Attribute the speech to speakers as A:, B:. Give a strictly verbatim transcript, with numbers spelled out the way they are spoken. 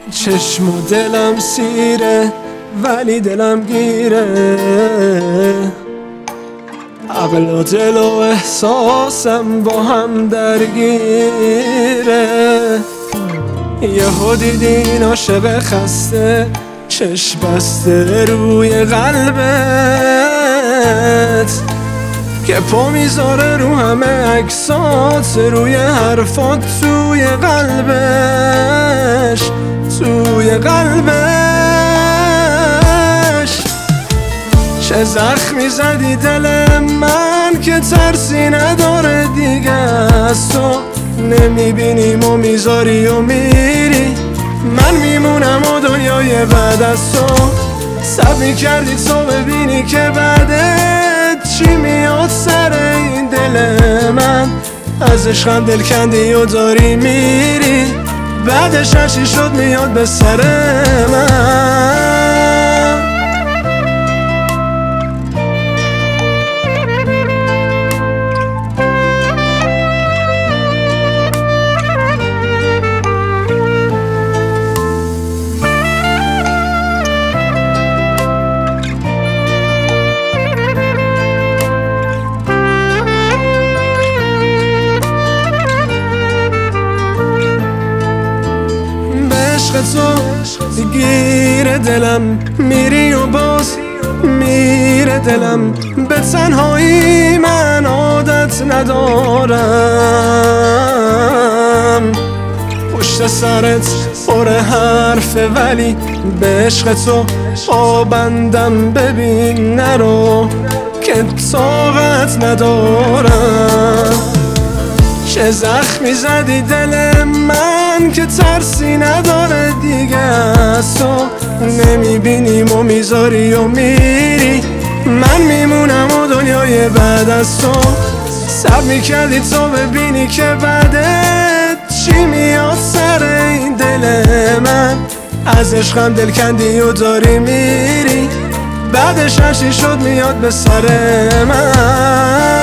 A: چشم و دلم سیره ولی دلم گیره، عقل و دل و احساسم با هم درگیره. یهو دیدین عاشق خسته چشم بسته روی قلبت، که پا میذاره رو همه عکسات، روی حرفات، توی قلبش، توی قلبش. چه زخمی زدی دل من که ترسی نداره دیگه از تو، نمیبینیم و میذاری و میری، من میمونم و دنیای بعد از تو. سب میکردی تو ببینی که بعدت چی میاد سر این دل من، از عشقم دل کندی و داری میری، بعدش هرچی شد میاد به سر من. تو گیر دلم میری و باز میره دلم، به تنهایی من عادت ندارم. پشت سرت پر حرفه ولی به عشق تو پابندم، ببین نرو که طاقت ندارم. چه زخمی زدی دل من که ترسی نداره دیگه از تو، نمیبینیم و میذاری و میری، من میمونم و دنیای بعد از تو. سب میکردی تو ببینی که بعدت چی میاد سر این دل من، از عشقم دل کندی و داری میری، بعدش هرچی شد میاد به سر من.